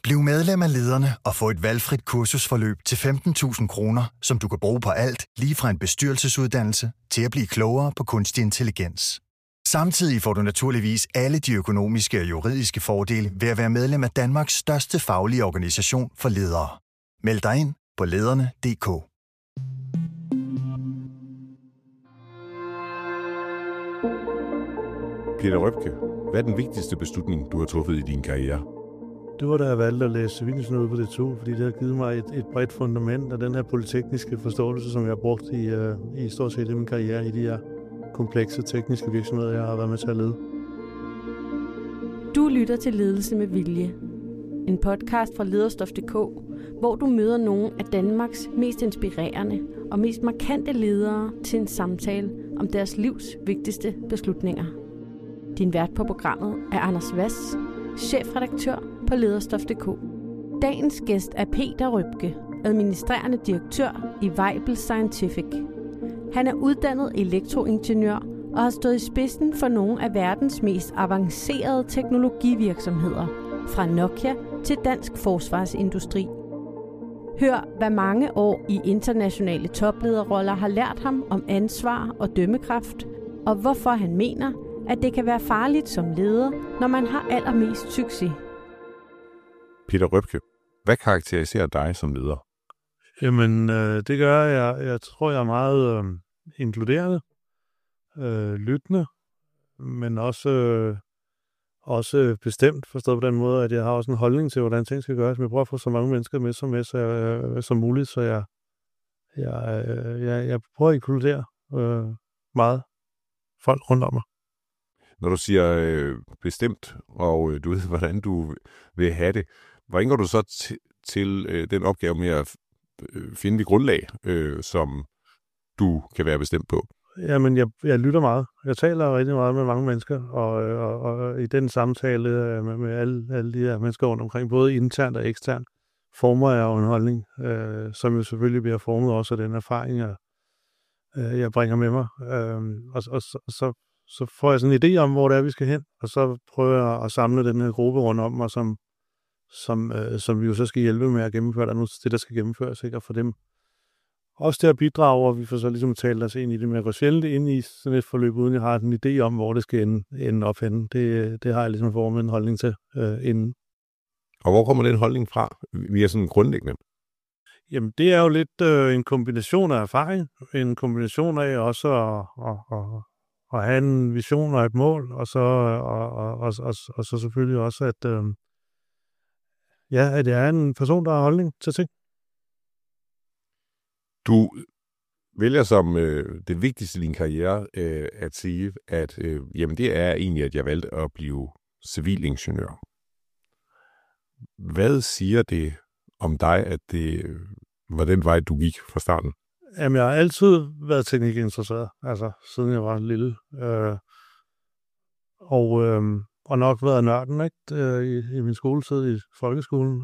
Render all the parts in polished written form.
Bliv medlem af Lederne og få et valgfrit kursusforløb til 15.000 kroner, som du kan bruge på alt, lige fra en bestyrelsesuddannelse til at blive klogere på kunstig intelligens. Samtidig får du naturligvis alle de økonomiske og juridiske fordele ved at være medlem af Danmarks største faglige organisation for ledere. Meld dig ind på lederne.dk. Peter Røpke, hvad er den vigtigste beslutning, du har truffet i din karriere? Det var da jeg valgte at læse civilingeniør på DTU, fordi det har givet mig et bredt fundament af den her polytekniske forståelse, som jeg har brugt i stort set i min karriere i de her komplekse tekniske virksomheder, jeg har været med til at lede. Du lytter til Ledelse med Vilje. En podcast fra Lederstof.dk, hvor du møder nogle af Danmarks mest inspirerende og mest markante ledere til en samtale om deres livs vigtigste beslutninger. Din vært på programmet er Anders Hvass, chefredaktør på Lederstof.dk. Dagens gæst er Peter Røpke, administrerende direktør i Weibel Scientific. Han er uddannet elektroingeniør og har stået i spidsen for nogle af verdens mest avancerede teknologivirksomheder, fra Nokia til dansk forsvarsindustri. Hør, hvad mange år i internationale toplederroller har lært ham om ansvar og dømmekraft, og hvorfor han mener, at det kan være farligt som leder, når man har allermest succes. Peter Røpke, hvad karakteriserer dig som leder? Jamen, det gør jeg tror, jeg er meget inkluderende, lyttende, men også bestemt, forstået på den måde, at jeg har også en holdning til, hvordan ting skal gøres. Men jeg prøver at få så mange mennesker med som muligt, så jeg prøver at inkludere meget folk rundt om mig. Når du siger bestemt, og du ved, hvordan du vil have det, hvordan går du så til den opgave med at finde det grundlag, som du kan være bestemt på? Jamen, jeg lytter meget. Jeg taler rigtig meget med mange mennesker, og i den samtale med alle de her mennesker rundt omkring, både internt og eksternt, former jeg jo en holdning, som jo selvfølgelig bliver formet også af den erfaring, jeg bringer med mig. Så får jeg sådan en idé om, hvor det er, vi skal hen, og så prøver jeg at samle den her gruppe rundt om mig, som vi jo så skal hjælpe med at gennemføre det, der skal gennemføres, ikke? Og for dem også til at bidrage, og vi får så ligesom talt os ind i det, men jeg går sjældent ind i sådan et forløb, uden jeg har en idé om, hvor det skal ende op henne. Det har jeg ligesom formet en holdning til inden. Og hvor kommer den holdning fra? Vi er sådan grundlæggende. Jamen, det er jo lidt en kombination af erfaring, en kombination af også at have en vision og et mål, og så selvfølgelig også, at det er en person, der har holdning til ting. Du vælger som det vigtigste i din karriere at sige, at jamen det er egentlig, at jeg valgte at blive civilingeniør. Hvad siger det om dig, at det var den vej, du gik fra starten? Jamen, jeg har altid været teknikinteresseret, altså siden jeg var lille. Og nok været nørden, ikke? I min skoletid i folkeskolen.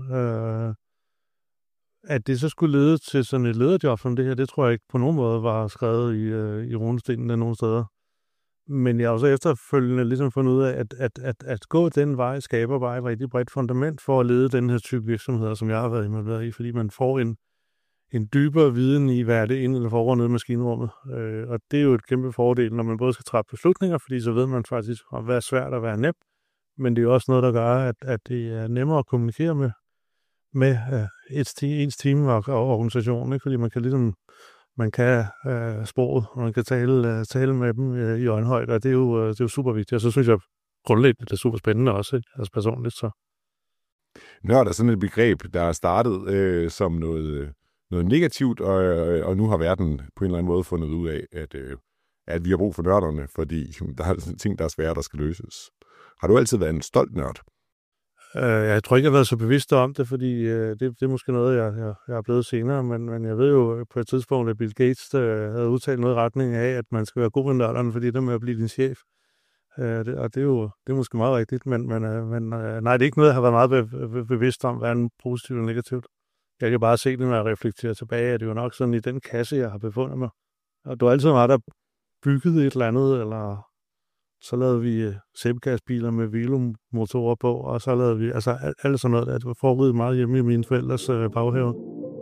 At det så skulle lede til sådan et lederjob som det her, det tror jeg ikke på nogen måde var skrevet i runestenen af nogen steder. Men jeg har også efterfølgende ligesom fundet ud af, at gå den vej skaber bare et rigtig bredt fundament for at lede den her type virksomheder, som jeg har været involveret i, fordi man får en dybere viden i, hvad er det ind eller foregår nede i maskinrummet. Og det er jo et kæmpe fordel, når man både skal træffe beslutninger, fordi så ved man faktisk, hvad er svært og hvad er nemt, men det er jo også noget, der gør, at det er nemmere at kommunikere med ens team og organisationen, ikke? Fordi man kan sproget, og man kan tale med dem i øjenhøjde, og det er jo super vigtigt. Og så synes jeg grundlæggende, det er super spændende også, ikke? Altså personligt så. Nørd er sådan et begreb, der er startet som noget negativt, og nu har verden på en eller anden måde fundet ud af, at vi har brug for nørderne, fordi der er ting, der er svære, der skal løses. Har du altid været en stolt nørd? Jeg tror ikke, jeg har været så bevidst om det, fordi det er måske noget, jeg er blevet senere, men jeg ved jo på et tidspunkt, at Bill Gates havde udtalt noget i retning af, at man skal være god med nørderne, fordi det med at blive din chef. Og det er måske meget rigtigt, men nej, det er ikke noget, jeg har været meget bevidst om, hvad er positivt og negativt. Jeg kan bare se det, når jeg reflekterer tilbage, at det er jo nok sådan i den kasse, jeg har befundet mig. Og du har altid været der bygget et eller andet, eller Så lavede vi sæbegasbiler med Velo-motorer på, og så lavede vi altså alt sådan noget, der foregik meget hjemme i mine forældres baghave.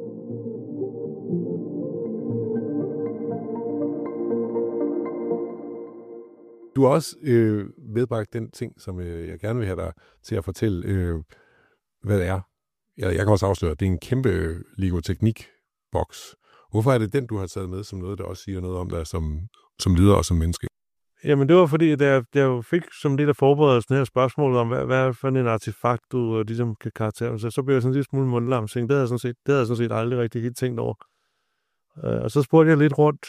Du har også medbragt den ting, som jeg gerne vil have dig til at fortælle, hvad det er. Jeg kan også afsløre, at det er en kæmpe Lego Teknik-boks. Hvorfor er det den, du har taget med som noget, der også siger noget om dig som leder og som menneske? Jamen, det var fordi, da jeg fik som del af forberedelsen her spørgsmål om, hvad for en artefakt du ligesom kan karakterisere, så blev jeg sådan lidt smule mundlam. Det havde jeg sådan set aldrig rigtig helt tænkt over. Og så spurgte jeg lidt rundt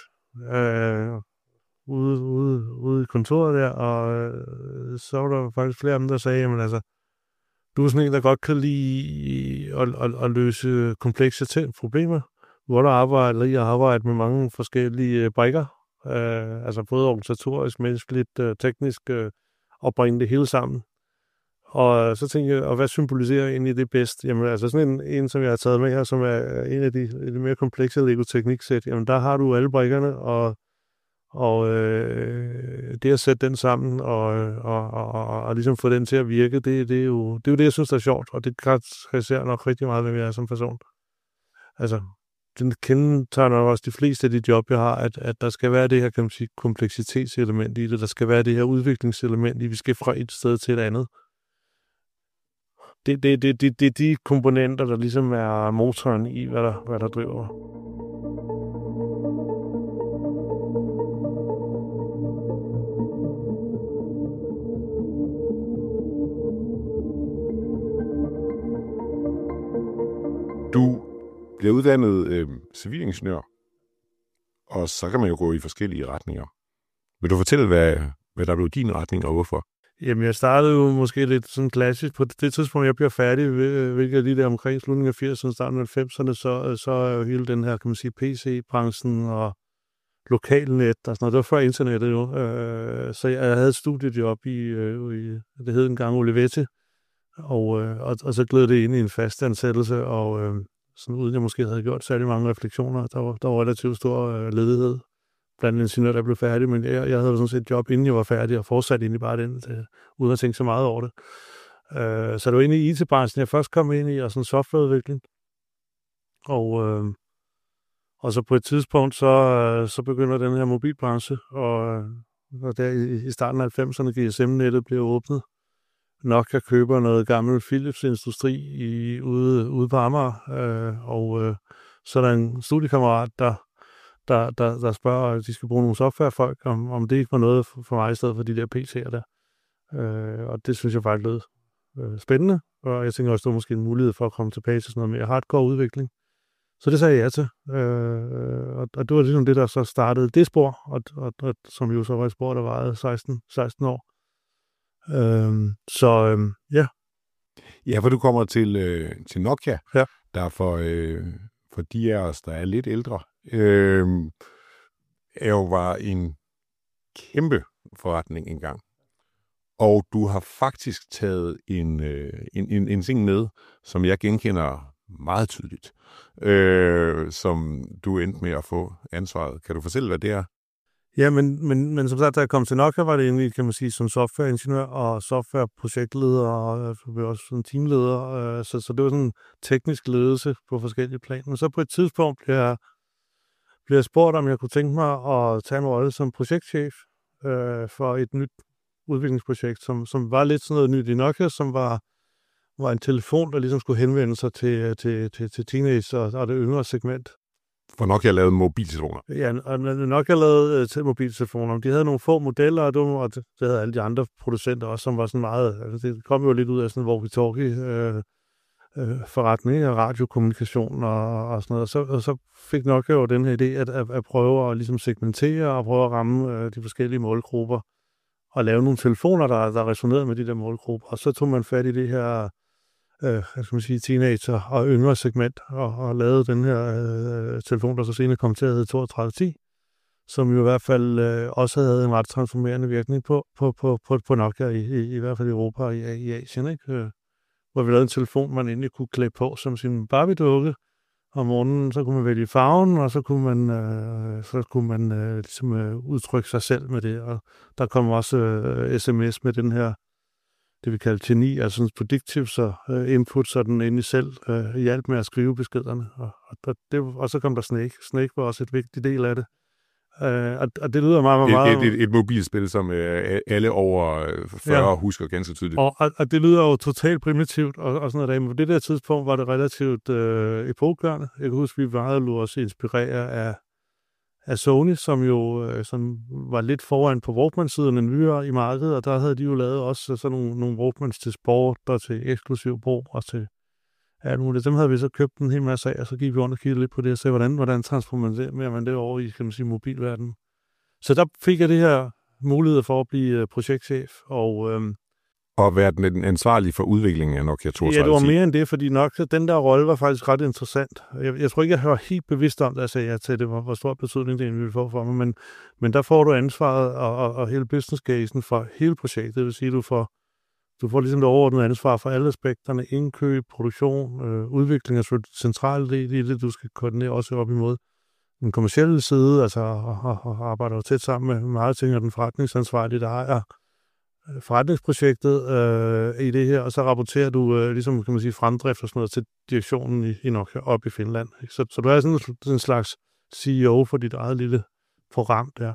ude i kontoret der, og så var der faktisk flere af dem, der sagde, jamen altså, du er sådan en, der godt kan lide at løse komplekse problemer. Hvor der arbejder med mange forskellige brikker, altså både organisatorisk, menneskeligt, teknisk, og bringe det hele sammen. Og så tænkte jeg, og hvad symboliserer egentlig det bedst? Jamen altså sådan en som jeg har taget med her, som er en af de mere komplekse Lego-tekniksæt, jamen der har du alle brikkerne, og det at sætte den sammen og ligesom få den til at virke, det er jo det, jeg synes, der er sjovt, og det karakteriserer nok rigtig meget, hvem jeg er som person. Altså, den kendetegner også de fleste af de job, jeg har, at der skal være det her, kan man sige, kompleksitetselement i det, der skal være det her udviklingselement i, vi skal fra et sted til et andet. Det er de komponenter, der ligesom er motoren i, hvad der driver. Du bliver uddannet civilingeniør, og så kan man jo gå i forskellige retninger. Vil du fortælle, hvad der blev din retning, og hvorfor? Jamen, jeg startede jo måske lidt sådan klassisk. På det tidspunkt, jeg bliver færdig, hvilket er lige der omkring slutningen af 80'erne, starten af 90'erne, så er jo hele den her, kan man sige, PC-branchen og lokalnet og sådan noget. Det var før internettet jo. Så jeg havde et studiejob i det hed engang Olivette, og så gled det ind i en fast ansættelse, og sådan uden jeg måske havde gjort særlig mange refleksioner. Der var relativt stor ledighed blandt ingeniører, der blev færdig, men jeg havde sådan set et job, inden jeg var færdig, og fortsatte egentlig bare den, uden at tænke så meget over det. Så det var inde i IT-branchen, jeg først kom ind i, og sådan softwareudvikling. Og så på et tidspunkt, så begynder den her mobilbranche, og der i starten af 90'erne, GSM-nettet blev åbnet. Nokia køber noget gammel Philips-industri ude på Amager, og så er der en studiekammerat, der spørger, at de skal bruge nogle softwarefolk, om det ikke var noget for mig i stedet for de der PC'er der. Og det synes jeg faktisk lød spændende, og jeg tænker også, det var måske en mulighed for at komme tilbage til sådan noget mere hardcore udvikling. Så det sagde jeg ja til, og det var ligesom det, der så startede det spor, og som jo så var et spor, der varede 16 år. Ja. Ja, for du kommer til Nokia, ja. Der for de af os, der er lidt ældre, var en kæmpe forretning engang. Og du har faktisk taget en ting med, som jeg genkender meget tydeligt, som du endte med at få ansvaret. Kan du fortælle, hvad det er? Ja, men som sagt, da jeg kom til Nokia, var det egentlig, kan man sige, som softwareingeniør og softwareprojektleder og også som teamleder. Så det var sådan en teknisk ledelse på forskellige planer. Men så på et tidspunkt blev jeg spurgt, om jeg kunne tænke mig at tage en rolle som projektchef for et nyt udviklingsprojekt, som var lidt sådan noget nyt i Nokia, som var en telefon, der ligesom skulle henvende sig til teenage og det yngre segment. For Nokia lavede mobiltelefoner. Ja, og Nokia lavede mobiltelefoner. De havde nogle få modeller, og det havde alle de andre producenter også, som var sådan meget... Altså det kom jo lidt ud af sådan en walkie-talkie forretning og radiokommunikation og sådan noget. Og så fik Nokia jo den her idé at prøve at ligesom segmentere og prøve at ramme de forskellige målgrupper og lave nogle telefoner, der resonerede med de der målgrupper. Og så tog man fat i det her teenager og yngre segment, og lavede den her telefon, der så senere kom til at hedde 3210, som jo i hvert fald også havde en ret transformerende virkning på Nokia, i hvert fald i Europa og i Asien, ikke? Hvor vi lavede en telefon, man endelig kunne klæde på som sin Barbie-dukke, om morgenen, så kunne man vælge farven, og så kunne man ligesom udtrykke sig selv med det. Og der kom også sms med den her, det vi kalder geni, altså sådan predictive, så input, så den endelig selv hjalp med at skrive beskederne. Og så kom der Snake. Snake var også et vigtigt del af det. Og det lyder meget... Et mobilspil, som alle over 40 husker ganske tydeligt. Og det lyder jo totalt primitivt og sådan noget. Men på det der tidspunkt var det relativt epokegørende. Jeg kan huske, vi var jo også inspireret af Sony, som jo som var lidt foran på Walkman-siderne nyere i markedet, og der havde de jo lavet også sådan nogle Walkmans til sport og til eksklusiv brug og til alt muligt. Dem havde vi så købt en hel masse af, og så gik vi rundt og kiggede lidt på det og se, hvordan transformerer man det over i, kan man sige, mobilverdenen. Så der fik jeg det her mulighed for at blive projektchef, og være den ansvarlige for udviklingen af Nokia 3210. Ja, det var mere end det, fordi nok den der rolle var faktisk ret interessant. Jeg tror ikke, jeg var helt bevidst om, da jeg sagde ja til det, hvor stor betydning det ville få for mig, men der får du ansvaret og hele business casen for hele projektet. Det vil sige, du får ligesom det overordnede ansvar for alle aspekterne, indkøb, produktion, udvikling af centrale del i det, du skal koordinere også op imod den kommercielle side, altså og arbejder jo tæt sammen med marketing og den forretningsansvarlige, der ejer forretningsprojektet i det her, og så rapporterer du ligesom, kan man sige, fremdrift og sådan noget til direktionen i Nokia op i Finland. Så du er sådan en slags CEO for dit eget lille program der,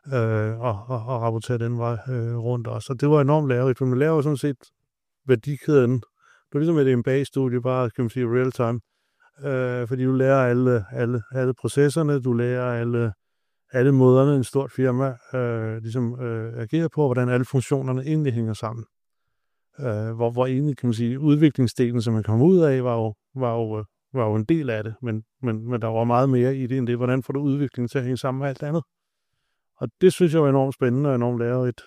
og rapporterer den vej rundt også. Og det var enormt lærerigt, for man laver sådan set værdikæden. Du er ligesom et MBA-studie, bare, kan man sige, real time, fordi du lærer alle processerne, du lærer alle måderne, en stort firma agerer på, hvordan alle funktionerne egentlig hænger sammen. Hvor egentlig, kan man sige, udviklingsdelen, som man kom ud af, var jo en del af det, men der var meget mere i det end det. Hvordan får du udviklingen til at hænge sammen med alt andet? Og det synes jeg var enormt spændende og enormt lærerigt.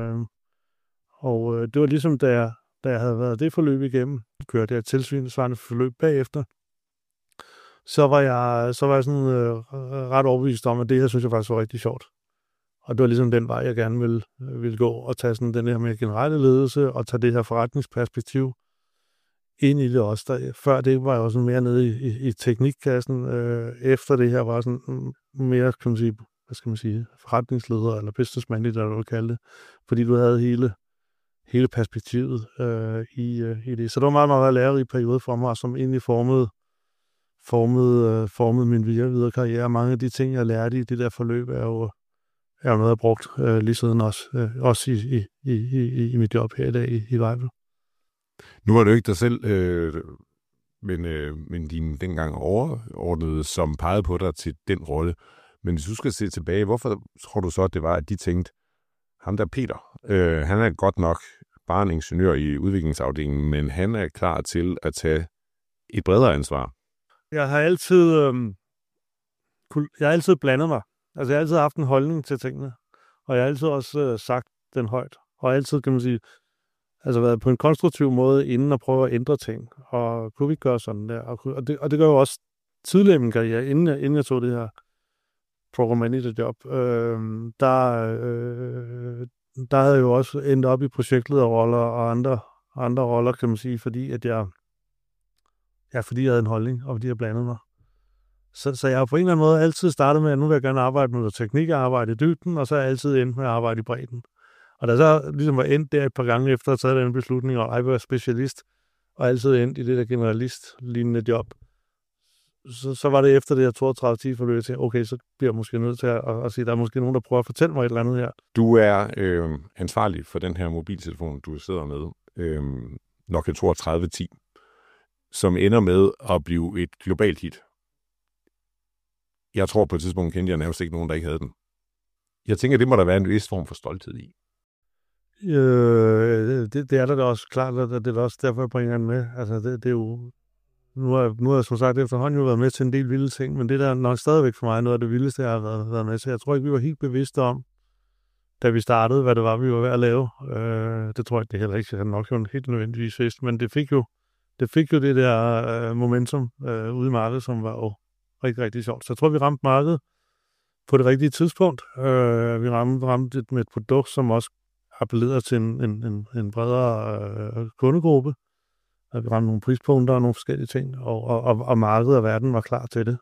Og det var ligesom, da jeg havde været det forløb igennem, kørte jeg et tilsvarende forløb bagefter, så var jeg sådan ret overbevist om, at det her synes jeg faktisk var rigtig sjovt. Og det var ligesom den vej, jeg gerne ville gå, og tage sådan den her med generelle ledelse, og tage det her forretningsperspektiv ind i det også. Før det var jeg også mere nede i teknikkassen. Efter det her var sådan mere, kan man sige, hvad skal man sige, forretningsleder, eller business manager, eller hvad du kalde det. Fordi du havde hele perspektivet i det. Så det var meget, meget lærerig periode for mig, som egentlig formede min videre karriere. Mange af de ting, jeg lærte i det der forløb, er jo noget, jeg har brugt lige siden også i mit job her i dag i Vejle. Nu var det jo ikke dig selv, men din dengang overordnede, som pegede på dig til den rolle. Men hvis du skal se tilbage, hvorfor tror du så, at det var, at de tænkte, ham der Peter, han er godt nok bare en ingeniør i udviklingsafdelingen, men han er klar til at tage et bredere ansvar? Jeg har altid blandet mig. Altså, jeg har altid haft en holdning til tingene, og jeg har altid også sagt den højt. Og altid, kan man sige, altså været på en konstruktiv måde inden at prøve at ændre ting. Og kunne vi gøre sådan der? Og det gør jo også tidligere i min karriere, inden jeg tog det her program manager job. Der havde jeg jo også endt op i projektlederroller og andre roller, kan man sige, fordi jeg havde en holdning, og fordi jeg blandede mig. Så jeg har på en eller anden måde altid startet med, at nu vil jeg gerne arbejde med noget teknik og arbejde i dybden, og så er jeg altid endt med at arbejde i bredden. Og da så ligesom var endt der et par gange efter at have taget den beslutning, og jeg var specialist, og altid endt i det der generalist-lignende job, så var det efter det her 32-10 forløb til, okay, så bliver jeg måske nødt til at sige, der er måske nogen, der prøver at fortælle mig et eller andet her. Du er ansvarlig for den her mobiltelefon, du sidder med, Nokia 3210, som ender med at blive et globalt hit. Jeg tror på et tidspunkt kendte jeg nærmest ikke nogen, der ikke havde den. Jeg tænker, det må der være en vis form for stolthed i. Det er der da også klart, og det er også derfor, jeg bringer den med. Altså, det er jo... Nu har jeg som sagt efterhånden jo været med til en del vilde ting, men det der er nok stadigvæk for mig noget af det vildeste, jeg har været med til. Jeg tror ikke, vi var helt bevidste om, da vi startede, hvad det var, vi var ved at lave. Det tror jeg, det heller ikke, jeg nok jo helt nødvendigvis vidst, men det fik jo det der momentum ude i markedet, som var jo rigtig, rigtig sjovt. Så jeg tror, vi ramte markedet på det rigtige tidspunkt. Vi ramte med et produkt, som også appellerede til en bredere kundegruppe. vi ramte nogle prispunkter og nogle forskellige ting, og markedet og verden var klar til det.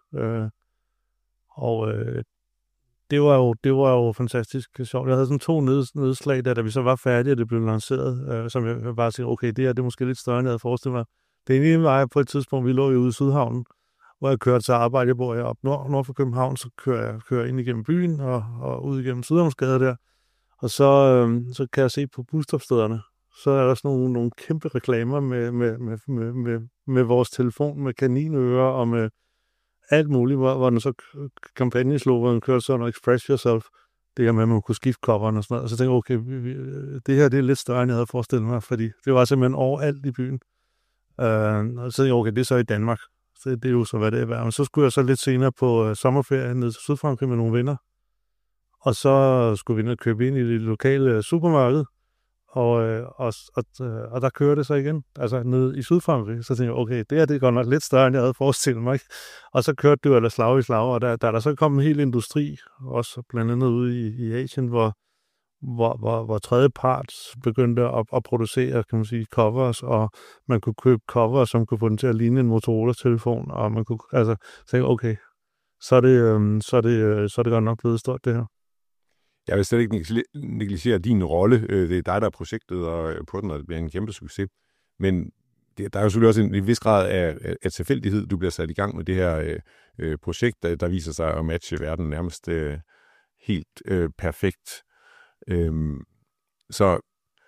Det var jo fantastisk sjovt. Jeg havde sådan 2 nedslag, da vi så var færdige, og det blev lanceret, som jeg bare siger, okay, det her det er måske lidt større, end jeg havde forestillet mig. Det ene var på et tidspunkt, vi lå jo ude i Sydhavnen, hvor jeg kørte til arbejde. Jeg bor jeg op nord for København, så kører jeg ind igennem byen og ud igennem Sydhavnsgade der. Og så kan jeg se på busstopstederne, så er der sådan nogle kæmpe reklamer med vores telefon, med kaninører og med alt muligt, hvor den så kampagneslogan kører sådan, Express Yourself, det her med, at man kunne skifte coveren og sådan noget. Og så tænkte jeg, okay, det her det er lidt større, end jeg havde forestillet mig, fordi det var simpelthen overalt i byen. Og så tænkte jeg, okay, det er så i Danmark. Så det er jo så, hvad det er. Men så skulle jeg så lidt senere på sommerferie ned til Sydfrankrig med nogle venner. Og så skulle vi ned og købe ind i det lokale supermarked. Og der kørte det så igen, altså ned i Sydfrankrig. Så tænkte jeg, okay, det her det er godt nok lidt større, end jeg havde forestillet mig. Og så kørte det jo ellers slag i slag, og der så kom en hel industri, også blandt andet ude i Asien, hvor tredje part begyndte at producere, kan man sige, covers, og man kunne købe covers, som kunne få den til at ligne en Motorola-telefon, og man kunne altså tænke, okay, så er det godt nok blevet stort, det her. Jeg vil slet ikke negligere din rolle. Det er dig, der er projektet og på den, og det bliver en kæmpe succes. Men der er jo selvfølgelig også en vis grad af tilfældighed. Du bliver sat i gang med det her projekt, der viser sig at matche verden nærmest helt perfekt. Så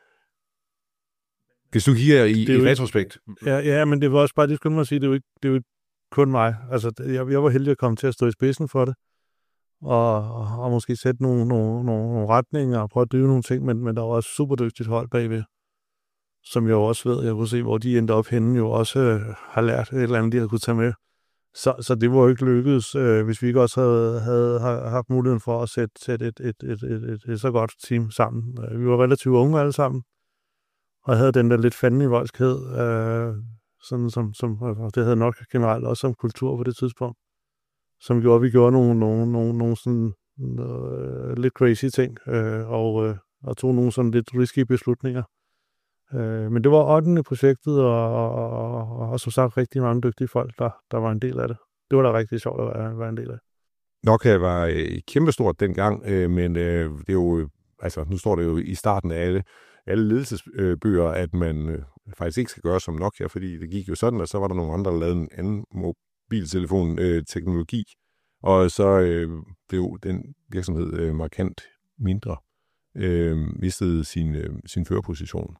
hvis du kigger i retrospekt... Ja, men det var også bare, det skulle man sige, det er jo ikke kun mig. Altså, jeg var heldig at komme til at stå i spidsen for det. Og måske sætte nogle retninger og prøve at drive nogle ting, men der var også super dygtigt hold bagved, som jeg også ved, jeg kunne se, hvor de endte op henne, jo også har lært et eller andet, de havde kunne tage med. Så det var jo ikke lykkedes, hvis vi ikke også havde haft muligheden for at sætte et så godt team sammen. Vi var relativt unge alle sammen, og havde den der lidt fanden i voldskhed, sådan som det havde nok generelt også som kultur på det tidspunkt, som gjorde, at vi gjorde nogle sådan lidt crazy ting, og tog nogle sådan lidt risky beslutninger. Men det var 8. projektet, og som sagt rigtig mange dygtige folk, der var en del af det. Det var da rigtig sjovt at være en del af. Nokia var kæmpestort dengang, men det er jo, altså nu står det jo i starten af alle ledelsesbøger, at man faktisk ikke skal gøre som Nokia, fordi det gik jo sådan, og så var der nogle andre, der lavede en anden mobiltelefon-teknologi, og så blev den virksomhed markant mindre, mistede sin førerposition.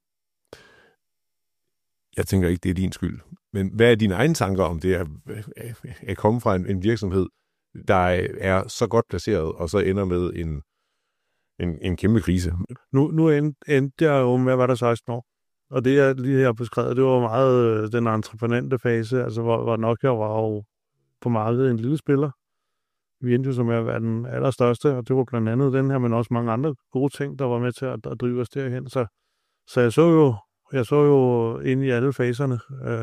Jeg tænker ikke, det er din skyld. Men hvad er dine egne tanker om det at komme fra en virksomhed, der er så godt placeret, og så ender med en kæmpe krise? Nu endte jeg jo med at være der 16 år. Og det, jeg lige her beskrevet, det var meget den entreprenante fase, altså hvor Nokia var jo på markedet en lille spiller. Vi endte jo som at være den allerstørste, og det var blandt andet den her, men også mange andre gode ting, der var med til at drive os derhen. Så jeg så jo ind i alle faserne.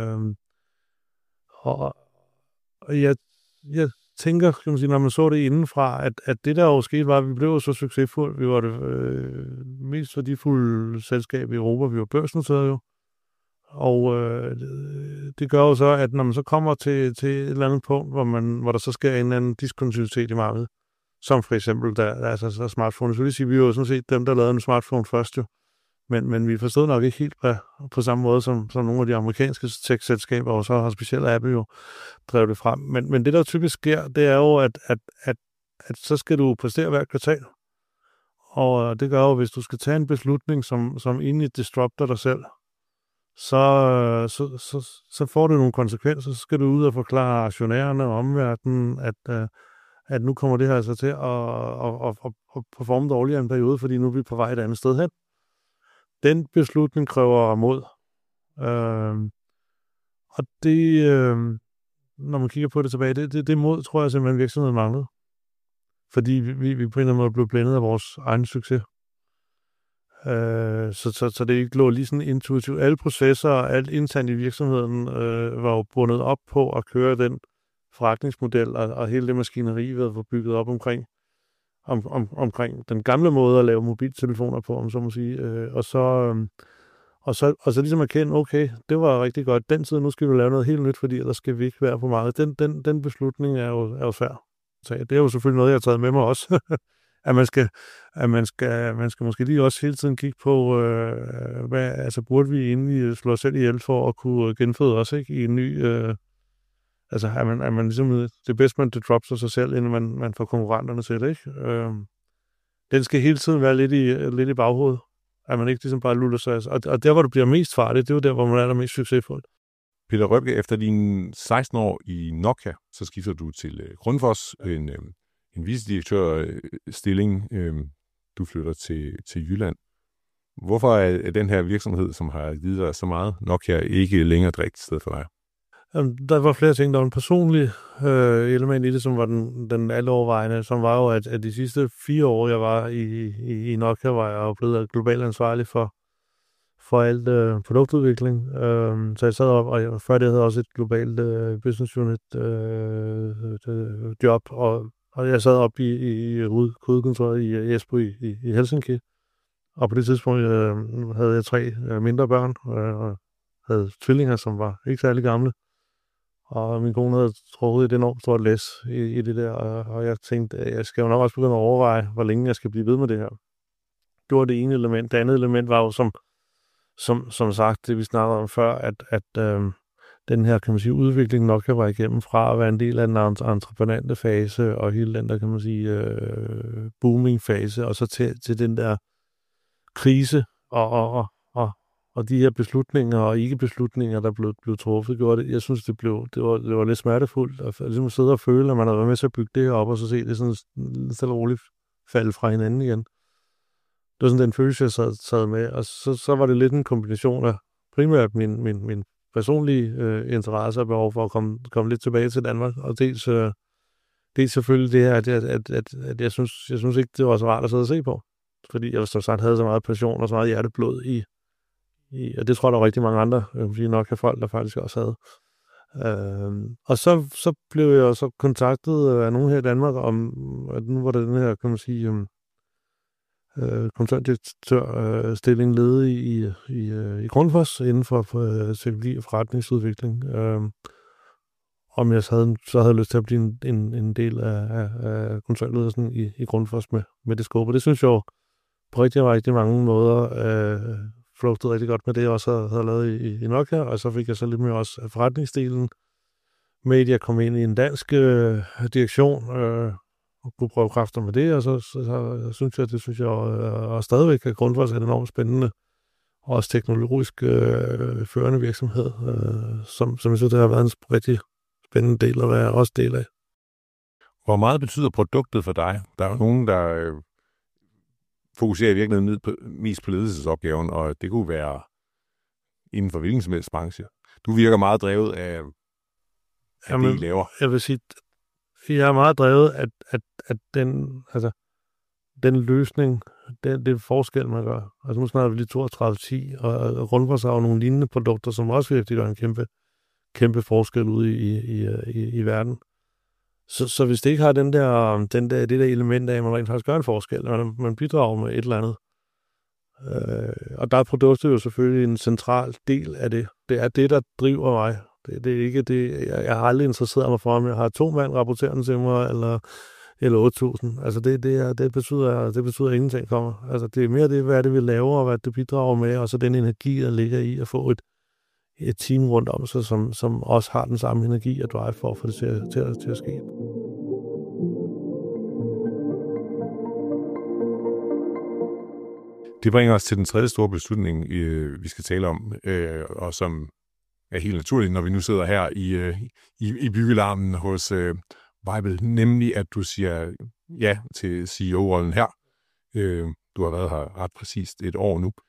Og jeg tænker, kan man sige, når man så det indenfra, at det der jo skete var, at vi blev så succesfulde. Vi var det mest værdifulde selskab i Europa. Vi var børsnoteret jo. Og det gør jo så, at når man så kommer til et eller andet punkt, hvor der så sker en eller anden diskontinuitet i markedet, som for eksempel så smartphone. Så vil jeg sige, vi er jo sådan set dem, der lavede en smartphone først jo. Men vi forstod nok ikke helt på samme måde, som nogle af de amerikanske tech-selskaber, og så har specielt Apple jo drevet det frem. Men det, der typisk sker, det er jo, at så skal du præstere hver kvartal. Og det gør jo, hvis du skal tage en beslutning, som egentlig disrupter dig selv, så får det nogle konsekvenser. Så skal du ud og forklare aktionærerne og omverdenen, at nu kommer det her altså til at performe dårligere en periode, fordi nu er vi på vej et andet sted hen. Den beslutning kræver mod. Og det, når man kigger på det tilbage, det mod, tror jeg simpelthen virksomheden manglede. Fordi vi på en eller anden måde blev blændet af vores egen succes. Så det ikke lå lige sådan intuitivt. Alle processer og alt internt i virksomheden var jo bundet op på at køre den forretningsmodel og hele det maskineri, vi havde bygget op omkring den gamle måde at lave mobiltelefoner på, om så må sige. Og så ligesom erkende, okay, det var rigtig godt. Den tid, nu skal vi lave noget helt nyt, fordi ellers skal vi ikke være på markedet. Den beslutning er jo svær. Så det er jo selvfølgelig noget, jeg har taget med mig også. at man skal måske lige også hele tiden kigge på, burde vi egentlig slå os selv ihjel for at kunne genføde os, ikke, i en ny... er man ligesom det bedste, man dropser sig selv, inden man får konkurrenterne til det, ikke? Den skal hele tiden være lidt i baghovedet. At man ikke ligesom bare luller sig. Og der, hvor det bliver mest farligt, det er jo der, hvor man er mest succesfuld. Peter Røpke, efter dine 16 år i Nokia, så skifter du til Grundfos, en vicedirektørstilling. Du flytter til Jylland. Hvorfor er den her virksomhed, som har givet dig så meget, Nokia, ikke længere et rigtigt sted for dig? Der var flere ting. Der var en personlig element i det, som var den alleovervejende, som var jo, at de sidste 4 år, jeg var i Nokia, var jeg jo blevet globalt ansvarlig for alt produktudvikling. Så jeg sad op, og før det havde jeg også et globalt business unit job, og jeg sad op i hovedkontoret i Espoo i Helsinki. Og på det tidspunkt havde jeg 3 mindre børn, og havde tvillinger, som var ikke særlig gamle. Og min kone havde trukket et enormt stort læs i det der, og jeg tænkte, at jeg skal jo nok også begynde at overveje, hvor længe jeg skal blive ved med det her. Det var det ene element. Det andet element var jo, som sagt, det vi snakkede om før, at den her, kan man sige, udvikling nok kan være igennem fra at være en del af den entreprenante fase, og hele den der, kan man sige, booming fase, og så til den der krise, og de her beslutninger og ikke-beslutninger, der blev truffet, gjorde det. Jeg synes, det var lidt smertefuldt at ligesom sidde og føle, at man havde været med til at bygge det her op, og så se det sådan stille og roligt falde fra hinanden igen. Det var sådan den følelse, jeg sad med, og så var det lidt en kombination af primært min personlige interesse og behov for at komme lidt tilbage til Danmark, og dels selvfølgelig det her, at jeg synes ikke, det var så rart at sidde og se på, fordi jeg som sagt havde så meget passion og så meget hjerteblod i og det tror jeg, der var rigtig mange andre, fordi nok af folk, der faktisk også havde. Og så blev jeg så kontaktet af nogen her i Danmark om, at nu var der den her, kan man sige, koncertdirektørstilling ledig i Grundfos inden for teknologi og forretningsudvikling. Om jeg så havde lyst til at blive en del af koncertledelsen i Grundfos med det scope. Og det synes jeg jo på rigtig mange måder flugtede rigtig godt med det, jeg også havde lavet i Nokia, og så fik jeg så lidt mere også af forretningsdelen med, at jeg kom ind i en dansk direktion og kunne prøve kræfter med det, og så synes jeg og stadigvæk, at Grundfos er en enormt spændende og også teknologisk førende virksomhed, som jeg synes, det har været en rigtig spændende del at være også del af. Hvor meget betyder produktet for dig? Der er jo nogen, der fokuserer i virkeligheden mest på ledelsesopgaven, og det kunne være inden for hvilken som helst branche. Du virker meget drevet af det, I laver. Jeg vil sige, jeg er meget drevet at den løsning, det forskel, man gør. Altså nu snakker vi lige 3210, og Grundfos har jo nogle lignende produkter, som også virkelig gør en kæmpe forskel ude i verden. Så hvis det ikke har det der element af, at man rent faktisk gør en forskel, man bidrager med et eller andet. Og der er produktet jo selvfølgelig en central del af det. Det er det, der driver mig. Det er ikke det, jeg har aldrig interesseret mig for, om jeg har 2 mand rapporterende til mig, eller 8.000. Altså det betyder ingenting for mig. Altså det er mere det, hvad det vi laver, og hvad det bidrager med, og så den energi, der ligger i at få et team rundt om sig, som også har den samme energi og drive for at få det til at ske. Det bringer os til den tredje store beslutning, vi skal tale om, og som er helt naturligt, når vi nu sidder her i byggelarmen hos Weibel, nemlig at du siger ja til CEO-rollen her. Du har været her ret præcist 1 år nu.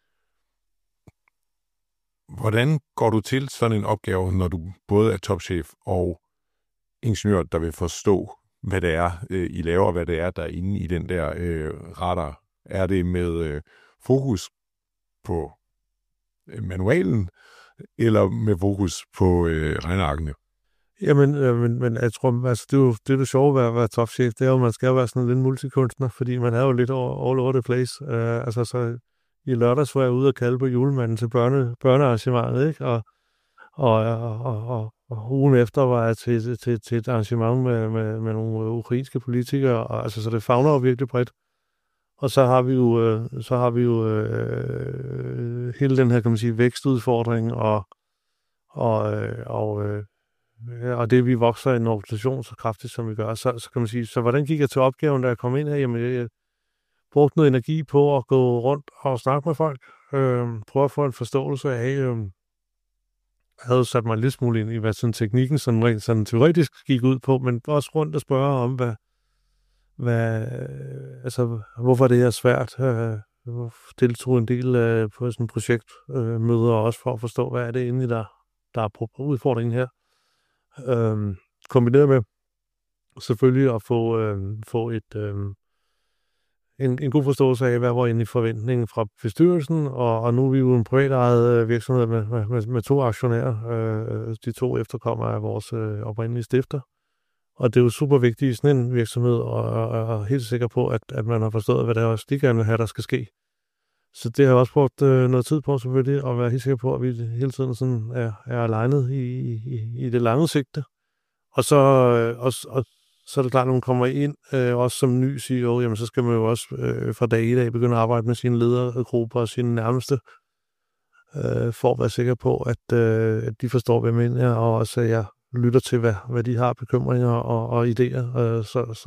Hvordan går du til sådan en opgave, når du både er topchef og ingeniør, der vil forstå, hvad det er, I laver, og hvad det er, der er inde i den der radar? Er det med fokus på manualen, eller med fokus på regnearkene? Jamen, jeg tror, altså, det er det sjove ved at være topchef, det er jo, man skal være sådan en multikunstner, fordi man er jo lidt all over the place. Så i lørdags var jeg ude og kalde på julemanden til børnearrangementet, ikke? Og ugen efter var jeg til et arrangement med nogle ukrainske politikere, og altså, så det favner jo virkelig bredt. Og så har vi jo hele den her, kan man sige, vækstudfordring, og det, vi vokser i en organisation så kraftigt, som vi gør. Så kan man sige, så hvordan gik jeg til opgaven, da jeg kom ind her? Jamen, jeg brugte noget energi på at gå rundt og snakke med folk, prøve at få en forståelse af, jeg havde sat mig lidt smule ind i, hvad sådan teknikken sådan teoretisk gik ud på, men også rundt og spørge om, hvorfor det er svært. Deltog en del på sådan et projektmøder også for at forstå, hvad er det egentlig, der er på udfordringen her. Kombineret med selvfølgelig at få en god forståelse af, hvad var egentlig forventningen fra bestyrelsen, og nu er vi jo en privatejet virksomhed med 2 aktionærer. De 2 efterkommer af vores oprindelige stifter. Og det er jo super vigtigt i sådan en virksomhed, og helt sikker på, at man har forstået, hvad det er også de gerne vil have, der skal ske. Så det har jeg også brugt noget tid på selvfølgelig, og være helt sikker på, at vi hele tiden sådan er alignet i det lange sigte. Og så er det klart, når man kommer ind, også som ny CEO, jamen så skal man jo også fra dag i dag begynde at arbejde med sine ledergrupper og sine nærmeste, for at være sikker på, at de forstår, hvem jeg er, og også at jeg lytter til, hvad de har bekymringer og idéer.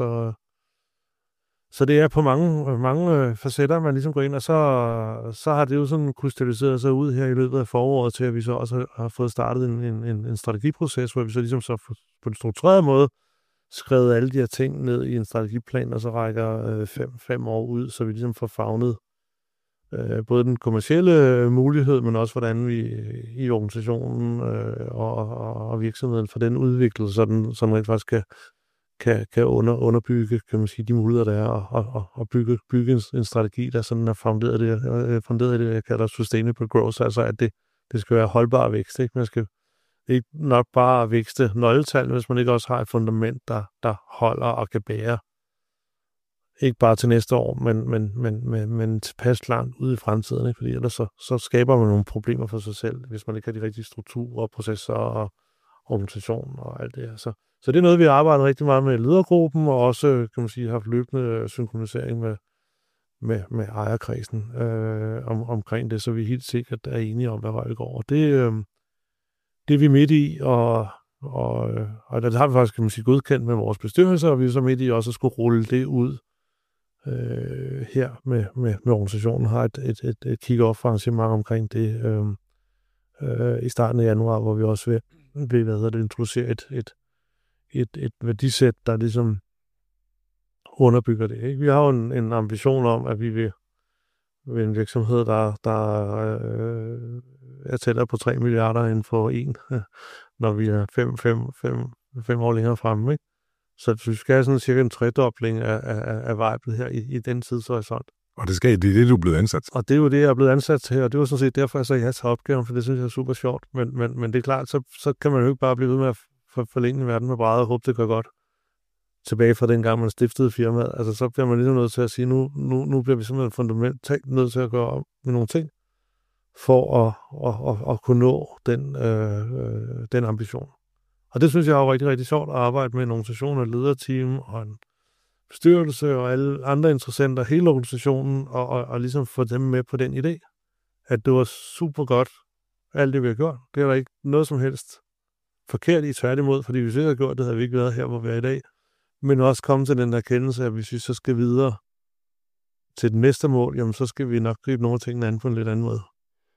Så det er på mange facetter, man ligesom går ind, og så har det jo sådan krystalliseret sig ud her i løbet af foråret, til at vi så også har fået startet en strategiproces, hvor vi så ligesom så på en struktureret måde skrevet alle de her ting ned i en strategiplan, og så rækker 5 år ud, så vi ligesom får favnet både den kommercielle mulighed, men også hvordan vi i organisationen og virksomheden for den udviklelse, så den rent faktisk kan underbygge, kan man sige, de muligheder, der er, og bygge en strategi, der sådan er funderet i det, jeg kalder sustainable growth, altså at det skal være holdbar vækst, ikke? Man skal ikke nok bare vækste nøgletal, hvis man ikke også har et fundament, der holder og kan bære, ikke bare til næste år, men tilpas langt ude i fremtiden, ikke? Fordi ellers så skaber man nogle problemer for sig selv, hvis man ikke har de rigtige strukturer, processer og organisation og alt det her. Så det er noget, vi har arbejdet rigtig meget med i ledergruppen, og også, kan man sige, haft løbende synkronisering med ejerkredsen omkring det, så vi helt sikkert er enige om, hvad vej vi går. Og det er vi midt i, og det har vi faktisk, kan man sige, godkendt med vores bestyrelse, og vi er så midt i også at skulle rulle det ud her med organisationen, har et kick-off arrangement omkring det i starten af januar, hvor vi også vil introducere et værdisæt, der ligesom underbygger det. Ikke? Vi har jo en ambition om, at vi vil en virksomhed, der er tættere på 3 milliarder end for 1, når vi er 5 år længere fremme. Ikke? Så vi skal have sådan cirka en tredobling af vejbet her i den tidshorisont. Og det er det, du er blevet ansat. Og det er jo det, jeg er blevet ansat til, og det var sådan set derfor, jeg sagde ja til opgaven, for det synes jeg er super sjovt. Men det er klart, så kan man jo ikke bare blive ved med at forlænge verden med brædder og håbe, det går godt. Tilbage fra den gang, man stiftede firmaet. Altså, så bliver man ligesom nødt til at sige, nu bliver vi simpelthen fundamentalt nødt til at gøre om med nogle ting, for at kunne nå den ambition. Og det synes jeg er jo rigtig, rigtig sjovt at arbejde med en organisation, et lederteam og en bestyrelse og alle andre interessenter, hele organisationen, og ligesom få dem med på den idé, at det var super godt, alt det vi har gjort. Det er der ikke noget som helst forkert i, tværtimod, fordi hvis vi ikke havde gjort det, havde vi ikke været her, hvor vi er i dag. Men også komme til den erkendelse, at hvis vi så skal videre til det næste mål, jamen så skal vi nok gribe nogle af tingene an på en lidt anden måde.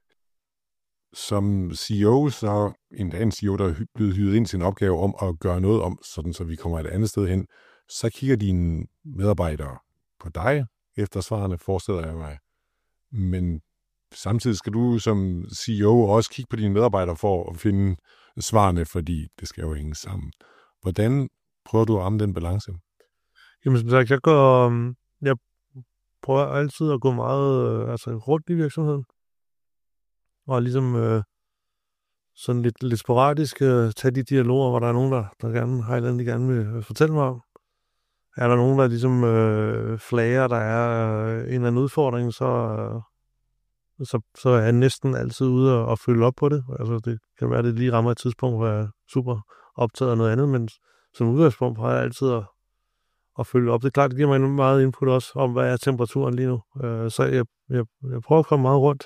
Som CEO, så en anden CEO, der er blevet hyret ind til en opgave om at gøre noget om, sådan så vi kommer et andet sted hen, så kigger dine medarbejdere på dig efter svarene, forestiller jeg mig. Men samtidig skal du som CEO også kigge på dine medarbejdere for at finde svarene, fordi det skal jo hænge sammen. Hvordan prøver du at ramme den balance? Jamen som sagt, jeg prøver altid at gå meget rundt i virksomheden. Og ligesom sådan lidt sporadisk tage de dialoger, hvor der er nogen, der gerne har et eller andet, de gerne vil fortælle mig om. Er der nogen, der ligesom flager, der er en eller anden udfordring, så så er jeg næsten altid ude og følge op på det. Altså, det kan være, at det lige rammer et tidspunkt, hvor jeg er super optaget af noget andet, men som udgangspunkt har jeg altid at følge op. Det er klart, det giver mig meget input også om, hvad er temperaturen lige nu. Så jeg prøver at komme meget rundt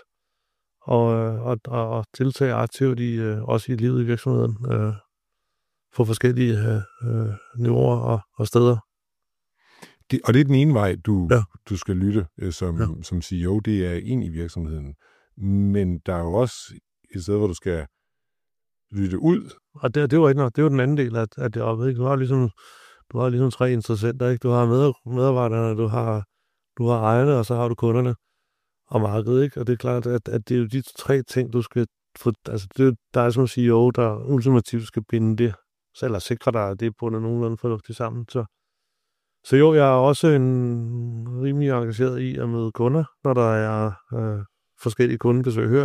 og deltage aktivt også i livet i virksomheden på forskellige niveauer og steder. Og det er den ene vej, du skal lytte som CEO, det er ind i virksomheden. Men der er jo også et sted, hvor du skal lytte ud. Og det var ikke nok. Det er jo den anden del af det op. Ikke? Du har ligesom 3 interessenter. Ikke? Du har medarbejderne, du har ejerne, og så har du kunderne og markedet. Ikke? Og det er klart, at det er jo de 3 ting, du skal få. Altså, det er jo dig som CEO, der ultimativt skal binde det, eller sikre dig, at det er bundet nogenlunde fornuftigt sammen. Så jo, jeg er også rimelig engageret i at møde kunder, når der er forskellige kundebesøg her,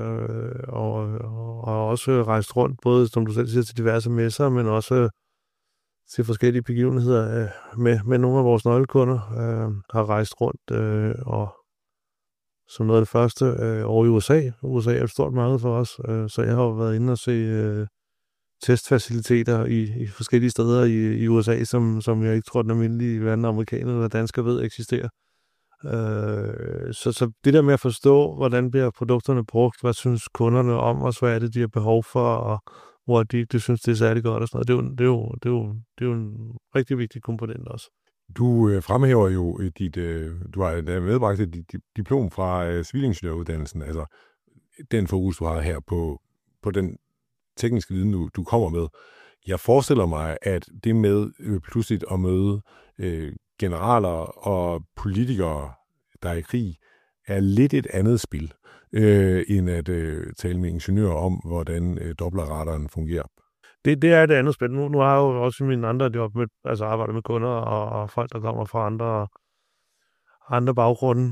og også rejst rundt, både som du selv siger, til diverse messer, men også til forskellige begivenheder med nogle af vores nøglekunder, har rejst rundt, og som noget af det første over i USA. USA er et stort marked for os, så jeg har jo været inde og se testfaciliteter i forskellige steder i USA, som jeg ikke tror, den almindelige verden amerikaner eller dansker ved eksisterer. Så det der med at forstå, hvordan bliver produkterne brugt, hvad synes kunderne om os, hvad er det, de har behov for, og hvor de synes, det er særlig godt og sådan noget, det er jo en rigtig vigtig komponent også. Du fremhæver jo du har medbragt dit diplom fra civilingeniøruddannelsen, altså den fokus, du har her på den tekniske viden, du kommer med. Jeg forestiller mig, at det med pludselig at møde generaler og politikere, der er i krig, er lidt et andet spil, end at tale med ingeniører om, hvordan dopplerradaren fungerer. Det er det andet spil. Nu har jeg jo også i mine andre job arbejdet med kunder og folk, der kommer fra andre baggrunde.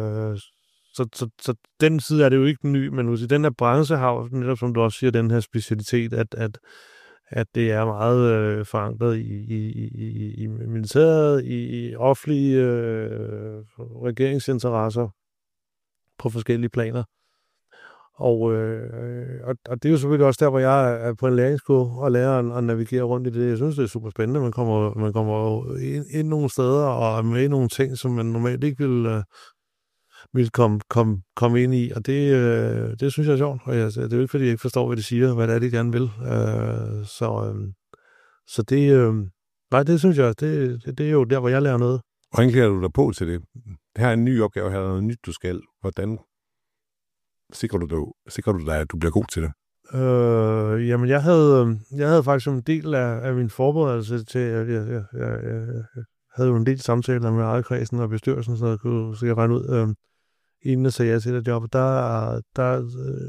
Så den side er det jo ikke ny, men den her branche har jo netop, som du også siger, den her specialitet, at det er meget forankret i militæret, i offentlige regeringsinteresser på forskellige planer. Og det er jo selvfølgelig også der, hvor jeg er på en læringskurve og lærer at navigere rundt i det. Jeg synes, det er super spændende. Man kommer ind nogle steder og er med i nogle ting, som man normalt ikke vil komme ind i, og det synes jeg er sjovt. Og det er jo ikke, fordi jeg ikke forstår, hvad de siger, hvad det er, de gerne vil. Så det synes jeg, det er jo der, hvor jeg lærer noget. Hvordan klæder du dig på til det? Her er en ny opgave, her er noget nyt, du skal. Hvordan sikrer du dig, at du bliver god til det? Jamen, jeg havde faktisk en del af min forberedelse til, jeg havde jo en del samtaler med ejerkredsen og bestyrelsen, så jeg regne ud, inden jeg sagde ja til det job. Der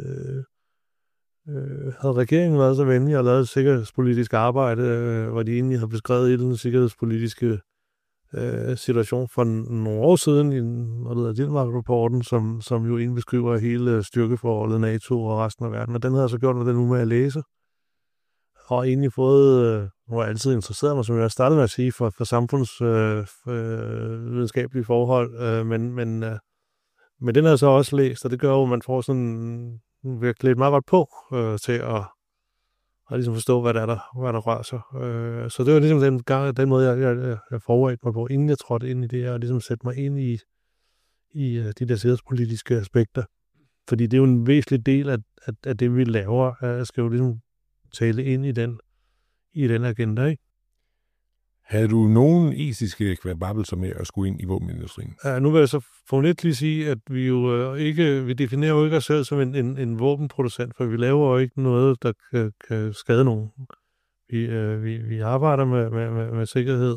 havde regeringen været så venlig og lavet et sikkerhedspolitisk arbejde, hvor de egentlig havde beskrevet den sikkerhedspolitiske situation for nogle år siden, når det hedder Dilmark-rapporten, som jo egentlig beskriver hele styrkeforholdet NATO og resten af verden. Og den havde jeg så gjort mig den nu med at læse. Og egentlig fået, hvor jeg altid interesseret mig, som jeg startede med at sige, for samfundsvidenskabelige forhold. Men den har jeg så også læst, og det gør jo, at man får sådan virkelig meget godt på til at ligesom forstå, hvad der rører sig. Så det var ligesom den måde, jeg forberedte mig på, inden jeg trådte ind i det her, og ligesom sætte mig ind i de der sikkerhedspolitiske aspekter. Fordi det er jo en væsentlig del af det, vi laver. Jeg skal jo ligesom tale ind i den agenda, ikke? Havde du nogen etiske kvababelser med at skulle ind i våbenindustrien? Nu vil jeg så formelt lige sige, at vi jo vi definerer jo ikke os selv som en våbenproducent, for vi laver jo ikke noget, der kan skade nogen. Vi arbejder med sikkerhed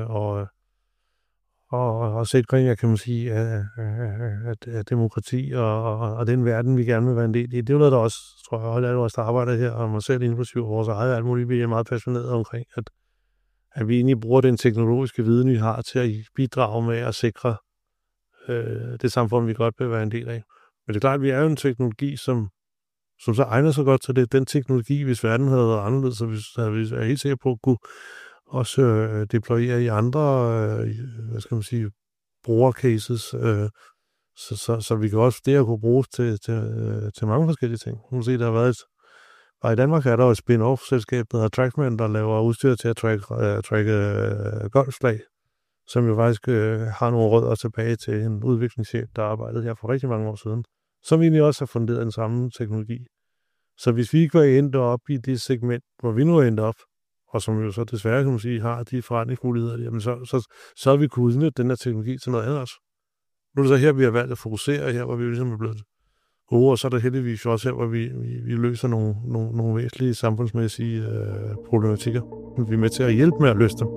og sikring, kan man sige, af demokrati og den verden, vi gerne vil være en del i. Det er jo noget, der også, tror jeg, alle os, der arbejder her, og mig selv inklusive vores eget alt muligt, vi er meget passionerede omkring, at vi egentlig bruger den teknologiske viden, vi har, til at bidrage med at sikre det samfund, vi godt vil være en del af. Men det er klart, at vi er jo en teknologi, som så egner sig godt til det. Den teknologi, hvis verden havde været anderledes, så havde vi er helt sikker på at kunne også deployere i andre, brugercases. Så vi kan også det at kunne bruges til mange forskellige ting. Man kan se, der har været og i Danmark er der jo et spin-off-selskab, der hedder Trackman, der laver udstyr til at tracke golfslag, som jo faktisk har nogle rødder tilbage til en udviklingschef, der arbejdede her for rigtig mange år siden, som egentlig også har funderet den samme teknologi. Så hvis vi ikke var endt op i det segment, hvor vi nu er endt op, og som jo så desværre, kan man sige, har de forretningsmuligheder, jamen så har vi kunnet udnytte den her teknologi til noget andet også. Nu er det så her, vi har valgt at fokusere, her hvor vi ligesom er blevet gode, og så er der heldigvis også her, hvor vi løser nogle væsentlige samfundsmæssige problematikker. Vi er med til at hjælpe med at løse dem.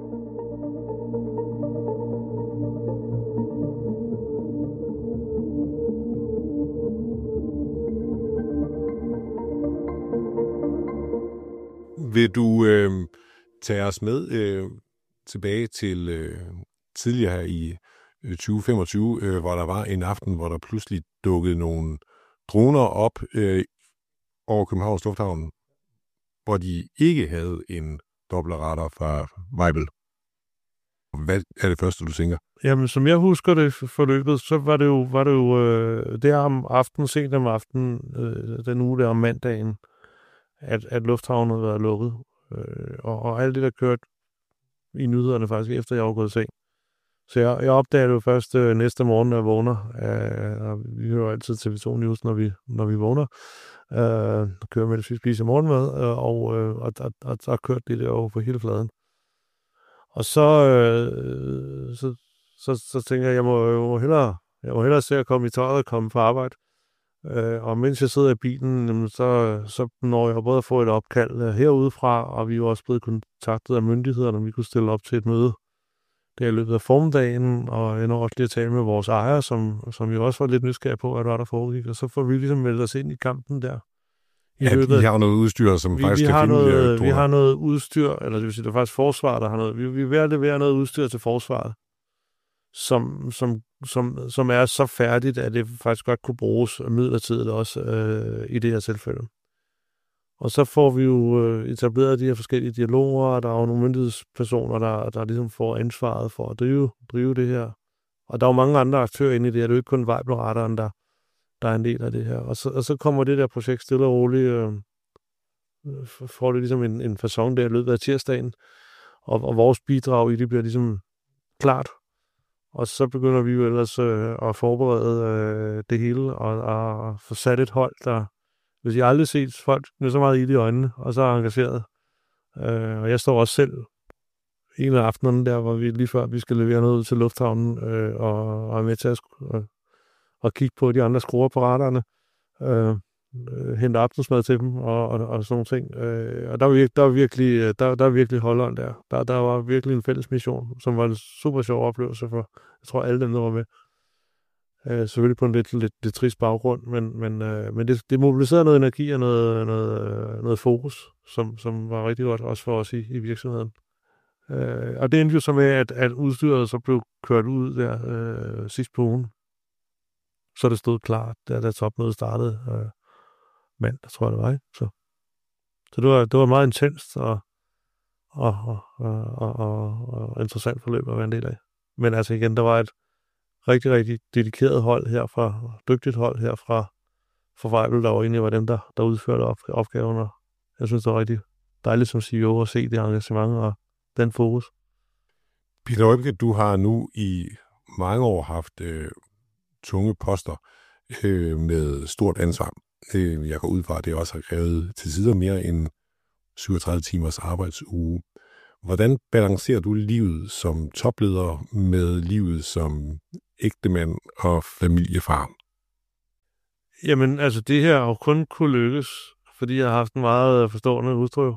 Vil du tage os med tilbage til tidligere her i 2025, hvor der var en aften, hvor der pludselig dukkede nogle droner op over Københavns Lufthavn, hvor de ikke havde en dobbeltradar fra Weibel. Hvad er det første, du tænker? Jamen, som jeg husker det forløbet, så var det jo der om aftenen, sent om aftenen, den uge der om mandagen, at lufthavnen havde været lukket. Og alt det, der kørte i nyhederne faktisk, efter jeg var gået i seng. Så jeg opdager det jo først næste morgen, når jeg vågner. Og vi hører altid TV2 News, når vi vågner. Kører med det, vi spiser morgenmad, og der kørte det der over på hele fladen. Og så tænker jeg må hellere se at komme i tøjet og komme på arbejde. Og mens jeg sidder i bilen, så når jeg både at få et opkald herudefra, og vi er jo også blevet kontaktet af myndighederne, om vi kunne stille op til et møde. Det er i løbet af formiddagen, og jeg når også lige at tale med vores ejer, som jo også var lidt nysgerrig på, hvad der foregik, og så får vi ligesom meldt os ind i kampen der. Vi har noget udstyr, som faktisk kan finde vi har noget udstyr, eller det vil sige, det er faktisk forsvaret, der har noget. Vi er ved at levere noget udstyr til forsvaret, som er så færdigt, at det faktisk godt kunne bruges midlertidigt også i det her tilfælde. Og så får vi jo etableret de her forskellige dialoger, og der er jo nogle myndighedspersoner, der ligesom får ansvaret for at drive det her. Og der er jo mange andre aktører inde i det her. Det er jo ikke kun Weibel-radaren, der er en del af det her. Og så kommer det der projekt stille og roligt, får det ligesom en facon der i løbet af tirsdagen, og vores bidrag i det bliver ligesom klart. Og så begynder vi jo ellers at forberede det hele, og få sat et hold, der... Hvis jeg aldrig set folk med så meget ild i øjnene, og så er engageret. Og jeg står også selv en af aftenerne der, hvor vi lige før vi skal levere noget ud til lufthavnen, og er med til at kigge på de andre skruer på radarerne, hente aftensmad til dem, og sådan nogle ting. Og der er virkelig holdånd der. Der var virkelig en fælles mission, som var en super sjov oplevelse for, jeg tror, alle dem, der var med. Selvfølgelig på en lidt trist baggrund, men det mobiliserede noget energi og noget fokus, som var rigtig godt også for os i virksomheden. Og det endte jo så med, at udstyret så blev kørt ud der sidst på ugen. Så det stod klart, da topmødet startede mandag, tror jeg det var, ikke? Så det var meget intenst og interessant forløb at være en del af. Men altså igen, der var et rigtig, rigtig dedikeret hold herfra, dygtigt hold herfra Weibel, der var egentlig var dem, der udførte opgaven. Jeg synes, det var rigtig dejligt som CEO at se det engagement og den fokus. Peter Røbke, du har nu i mange år haft tunge poster med stort ansvar. Jeg går ud fra, at det også har krævet til tider mere end 37 timers arbejdsuge. Hvordan balancerer du livet som topleder med livet som ægtemand og familiefar? Jamen, altså det her har jo kun kunne lykkes, fordi jeg har haft en meget forstående hustru.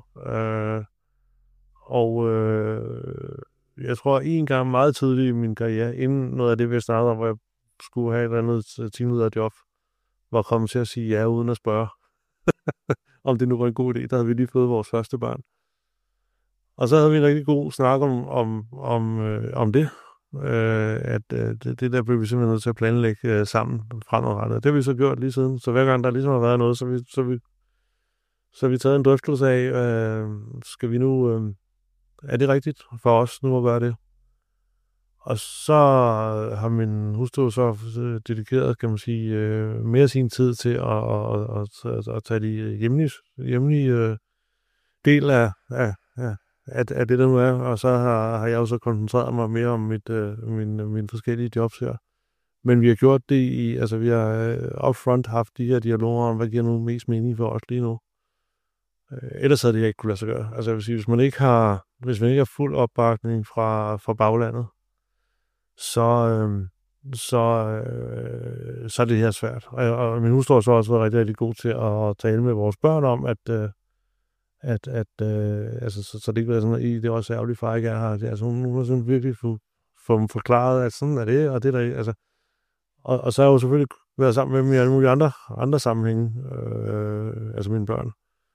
Jeg tror en gang meget tidligt i min karriere, inden noget af det, vi snakkede om, hvor jeg skulle have et eller andet teamlederjob, var kommet til at sige ja uden at spørge, om det nu var en god idé. Der havde vi lige fået vores første barn. Og så havde vi en rigtig god snak om det. Det der blev vi simpelthen nødt til at planlægge sammen fremadrettet. Det har vi så gjort lige siden. Så hver gang der ligesom har været noget, så har vi taget en drøftelse af, skal vi nu... er det rigtigt for os nu at gøre det? Og så har min hustru så dedikeret, kan man sige, mere sin tid til at tage de hjemlige del af det, der nu er. Og så har jeg jo så koncentreret mig mere om mine forskellige jobs her. Men vi har gjort det altså vi har upfront haft de her dialoger om, hvad giver nu mest mening for os lige nu. Ellers havde det ikke kunne lade sig gøre. Altså jeg vil sige, hvis man ikke har fuld opbakning fra baglandet, så er det her svært. Og min hustru har så også været rigtig, rigtig god til at tale med vores børn om, altså, så det ikke været sådan, at det er også ærgerligt, far ikke er her. Altså, hun har sådan virkelig få dem forklaret, at sådan er det, og det der, altså. Og så har jeg jo selvfølgelig været sammen med dem i alle mulige andre sammenhænge, altså mine børn.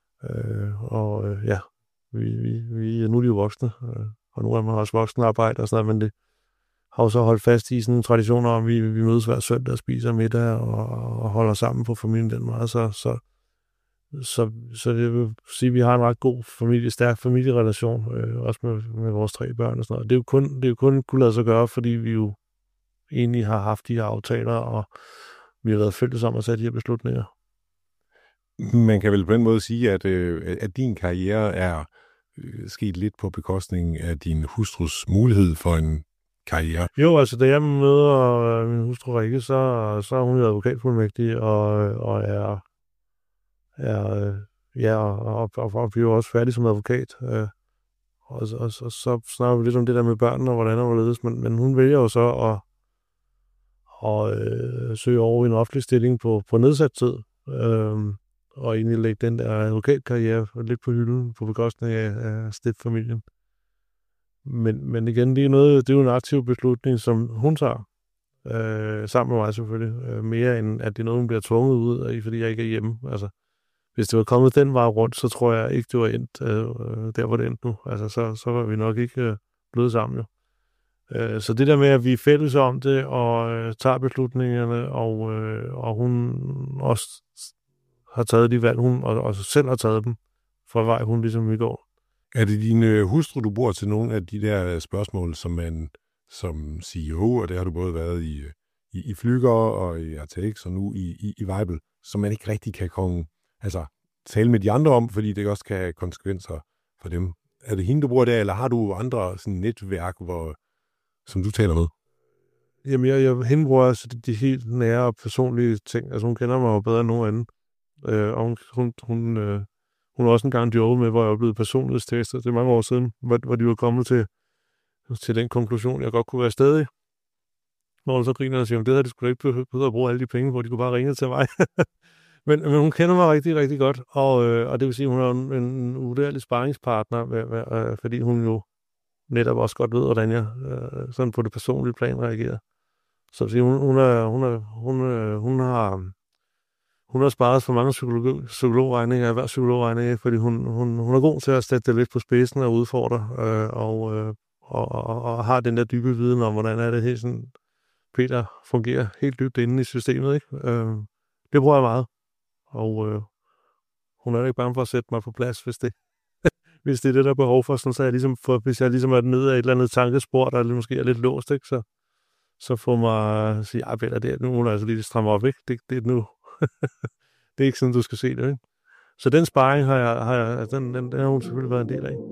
Ja, vi er nu de jo voksne, og nu er man også voksenarbejde og sådan noget, men det har jo så holdt fast i sådan en tradition om, at vi mødes hver søndag og spiser middag og holder sammen på familien den meget, så det vil sige, at vi har en ret god stærk familierelation, også med vores 3 børn og sådan noget. Det er jo kun kunne lade sig gøre, fordi vi jo egentlig har haft de her aftaler, og vi har været fælles om at sætte de her beslutninger. Man kan vel på den måde sige, at din karriere er sket lidt på bekostning af din hustrus mulighed for en karriere. Jo, altså da jeg møder min hustru Rikke, så er hun jo advokatfuldmægtig, og og vi er jo også færdige som advokat. Og så snakker vi lidt om det der med børnene, og hvordan og hvorledes, men hun vælger jo så at søge over i en offentlig stilling på nedsat tid, og egentlig lægge den der advokatkarriere lidt på hylden på bekostning af stiftfamilien. Men igen, det er jo en aktiv beslutning, som hun tager, sammen med mig selvfølgelig, mere end at det er noget, hun bliver tvunget ud af, fordi jeg ikke er hjemme. Altså, hvis det var kommet den vej rundt, så tror jeg ikke, det var endt der, hvor det endte nu. Altså, så var vi nok ikke blevet sammen jo. Så det der med, at vi er fælles om det, og tager beslutningerne, og hun også har taget de valg, hun og selv har taget dem, fra vej hun ligesom vi går. Er det din hustru, du bor til nogle af de der spørgsmål, som man som CEO, og det har du både været i Flügger og i Artex, og nu i Weibel, som man ikke rigtig kan tale med de andre om, fordi det også kan have konsekvenser for dem. Er det hende, du bruger der, eller har du andre sådan netværk, som du taler med? Jamen, hende bruger altså de helt nære og personlige ting. Altså, hun kender mig jo bedre end nogen anden. Og hun har også engang jobbet med, hvor jeg er blevet personlighedstestet. Det er mange år siden, hvor de var kommet til den konklusion, jeg godt kunne være stadig. Hvor hun så griner og siger, det havde de sgu da ikke behøvet at bruge alle de penge, hvor de kunne bare ringe til mig. men hun kender mig rigtig, rigtig godt. Og det vil sige, at hun er en uvurderlig sparringspartner, fordi hun jo netop også godt ved, hvordan jeg sådan på det personlige plan reagerer. Så vil sige, hun har sparet for mange psykologregninger, hver psykologregninger, fordi hun er god til at sætte det lidt på spidsen og udfordre, og har den der dybe viden om, hvordan er det helt sådan, Peter fungerer helt dybt inde i systemet, ikke? Det bruger jeg meget, og hun er ikke bange for at sætte mig på plads, hvis det er det, der er behov for, sådan, så jeg ligesom hvis jeg ligesom er nede af et eller andet tankespor, der måske er lidt låst, ikke? Så får mig at sige, Peter, det er nu, hun er altså lige stramme op, ikke? Det er nu. Det er ikke sådan, du skal se det, ikke? Så den sparring den har hun selvfølgelig været en del af.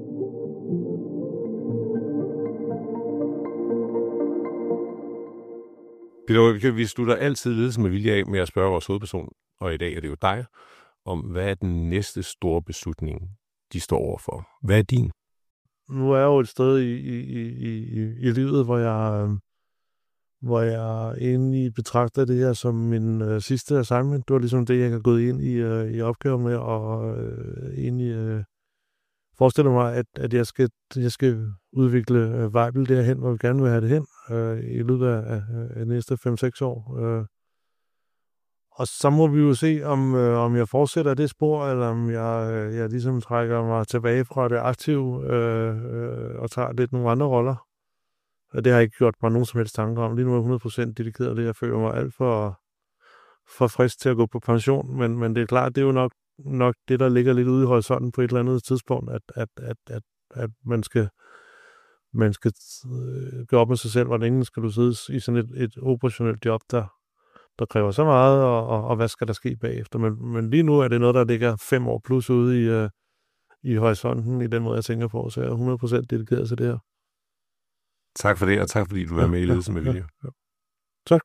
Peter, vi slutter altid ledelse med vilje af med at spørge vores hovedperson, og i dag er det jo dig, om hvad er den næste store beslutning, de står overfor. Hvad er din? Nu er jeg jo et sted i livet, hvor jeg egentlig betragter det her som min sidste assignment. Det var ligesom det, jeg har gået ind i opgaven med, og egentlig forestiller mig, at jeg skal udvikle Weibel derhen, hvor vi gerne vil have det hen i løbet af de næste 5-6 år. Og så må vi jo se, om jeg fortsætter det spor, eller om jeg ligesom trækker mig tilbage fra det aktive og tager lidt nogle andre roller. Det har jeg ikke gjort mig nogen som helst tanker om. Lige nu er jeg 100% dedikeret det. Jeg føler mig alt for frisk til at gå på pension, men det er klart, det er jo nok det, der ligger lidt ude i horisonten på et eller andet tidspunkt, at man man skal gøre op med sig selv, hvordan skal du sidde i sådan et operationelt job, der kræver så meget, og hvad skal der ske bagefter. Men lige nu er det noget, der ligger 5 år plus ude i horisonten, i den måde, jeg tænker på, så jeg er 100% dedikeret til det her. Tak for det, og tak fordi du er med i Ledelse med Vilje. Ja. Tak.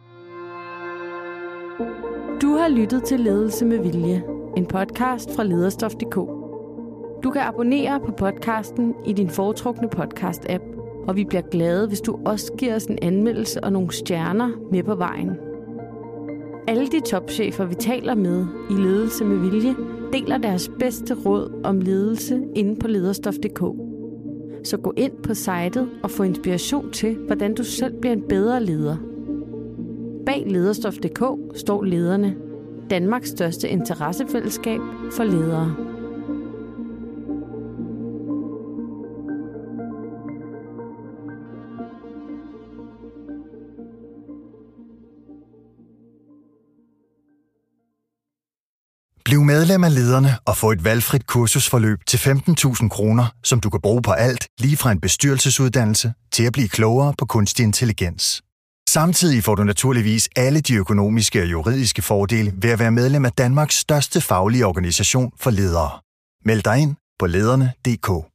Du har lyttet til Ledelse med Vilje, en podcast fra Lederstof.dk. Du kan abonnere på podcasten i din foretrukne podcast-app, og vi bliver glade, hvis du også giver os en anmeldelse og nogle stjerner med på vejen. Alle de topchefer, vi taler med i Ledelse med Vilje, deler deres bedste råd om ledelse inde på Lederstof.dk. Så gå ind på sitet og få inspiration til, hvordan du selv bliver en bedre leder. Bag Lederstof.dk står lederne, Danmarks største interessefællesskab for ledere. Bliv medlem af Lederne og få et valgfrit kursusforløb til 15.000 kroner, som du kan bruge på alt, lige fra en bestyrelsesuddannelse til at blive klogere på kunstig intelligens. Samtidig får du naturligvis alle de økonomiske og juridiske fordele ved at være medlem af Danmarks største faglige organisation for ledere. Meld dig ind på lederne.dk.